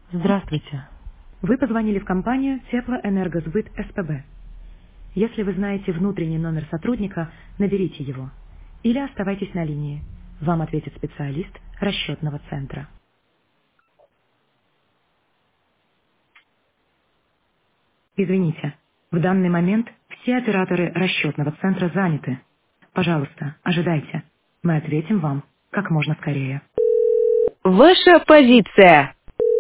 Здравствуйте. Вы позвонили в компанию Теплоэнергосбыт СПБ. Если вы знаете внутренний номер сотрудника, наберите его. Или оставайтесь на линии. Вам ответит специалист расчетного центра. Извините, в данный момент все операторы расчетного центра заняты. Пожалуйста, ожидайте. Мы ответим вам как можно скорее. Ваша позиция.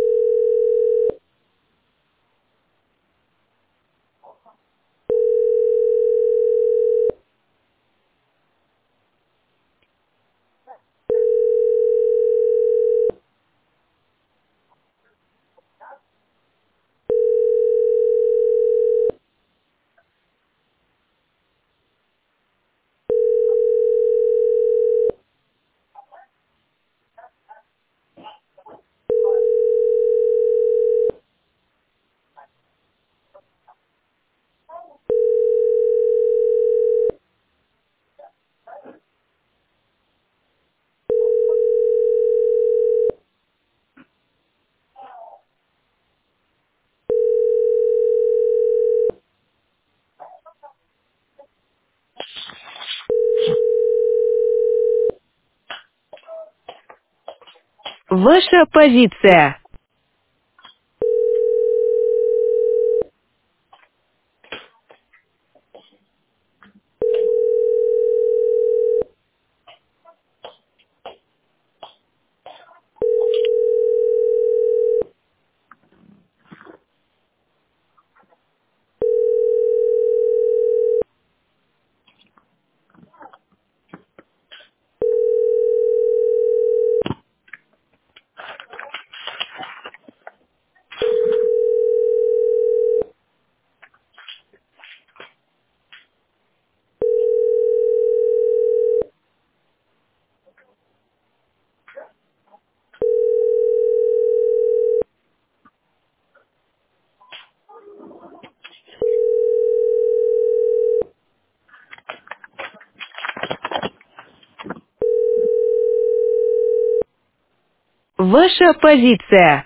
Ваша позиция. Ваша позиция.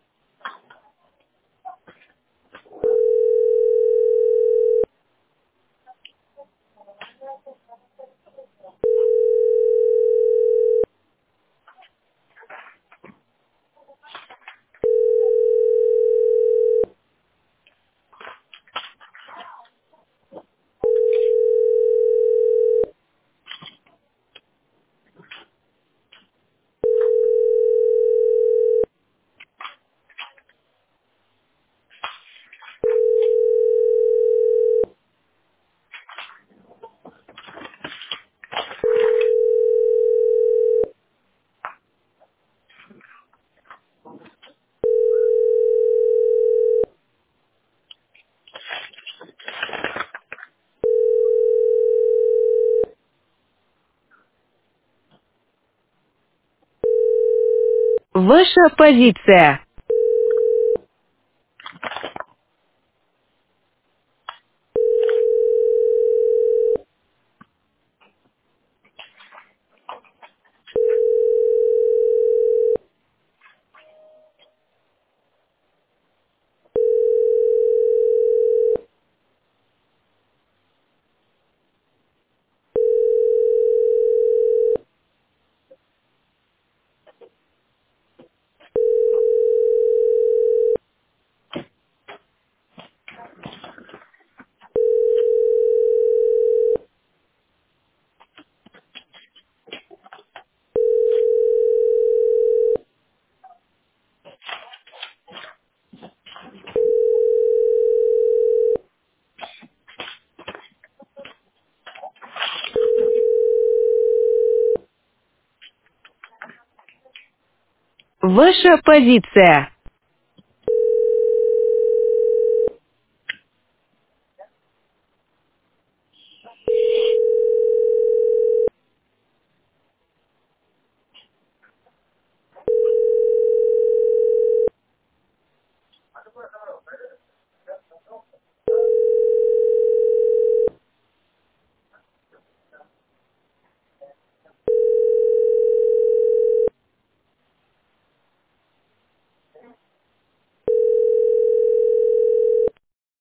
Ваша позиция. Ваша позиция.